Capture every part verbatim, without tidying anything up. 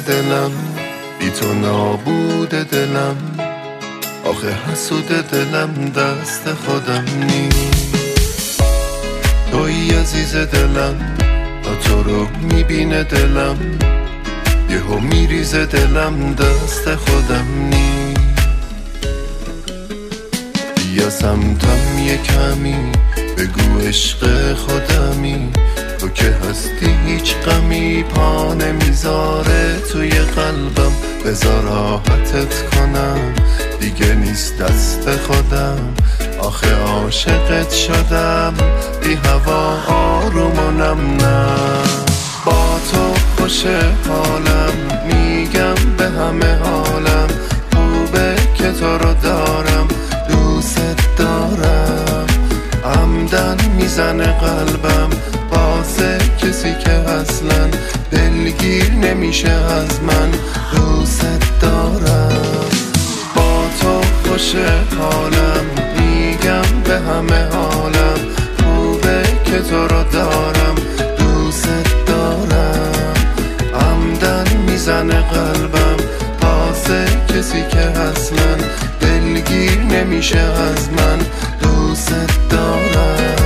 دلم، بی تو نابود دلم، آخه حسود دلم دست خودم نیست. توی عزیز دلم، تا تو رو میبینه دلم، یهو میریزه دلم دست خودم نیست. بیا سمتم یه کمی، بگو عشق خودمی، تو که هستی هیچ غمی پا نمیذاره توی قلبم. بذار راحتت کنم، دیگه نیست دست خودم، آخه عاشقت شدم، بی هوا آروم و نم نم. با تو خوشه حالم، میگم به همه حالم، خوبه که تو رو دارم، دوست دارم. عمدن میزنه قلبم واسه کسی که اصلا دلگیر نمیشه از من، دوست دارم. با تو خوشه حالم، میگم به همه حالم، خوبه که تو رو دارم، دوست دارم. عمدن میزنه قلبم واسه کسی که اصلا دلگیر نمیشه از من، دوست دارم.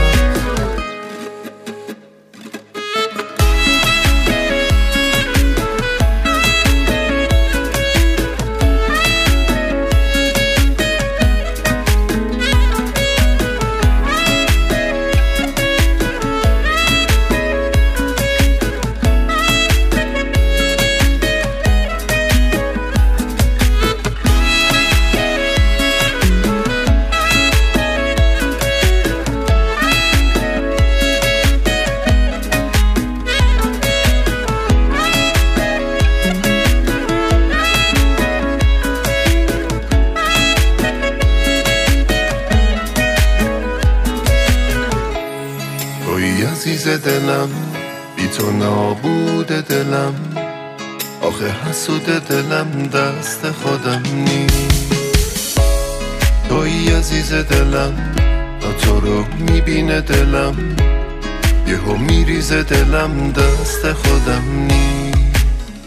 توی عزیز دلم، بی تو نابود دلم، آخه حسود دلم دست خودم نیست. توی عزیز دلم، تا تو رو میبینه دلم، یهو میریزه دلم دست خودم نیست.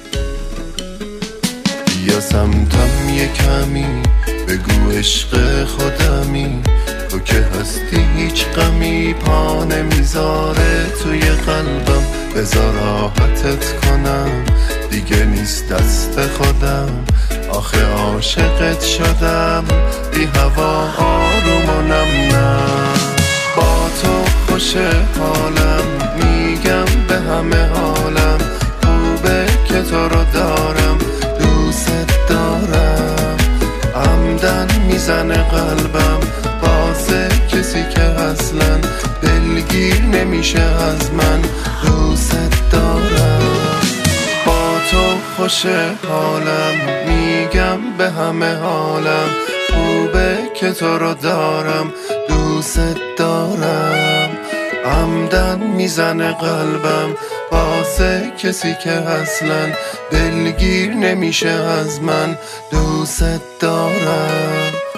بیا سمتم یه کمی، بگو عشق خودمی، تو که هستی هیچ غمی پا نمیذاره توی قلبم. بذار راحتت کنم، دیگه نیست دست خودم، آخه عاشقت شدم، بی هوا آروم و نم نم. با تو خوشه حالم، میگم به همه حالم، خوبه که تو رو دارم، دوست دارم. عمدن میزنه قلبم واسه کسی که اصلا دلگیر نمیشه از من، دوست دارم. با تو خوشه حالم، میگم به همه حالم، خوبه که تو رو دارم، دوست دارم. عمدن میزنه قلبم واسه کسی که اصلا دلگیر نمیشه از من، دوست دارم.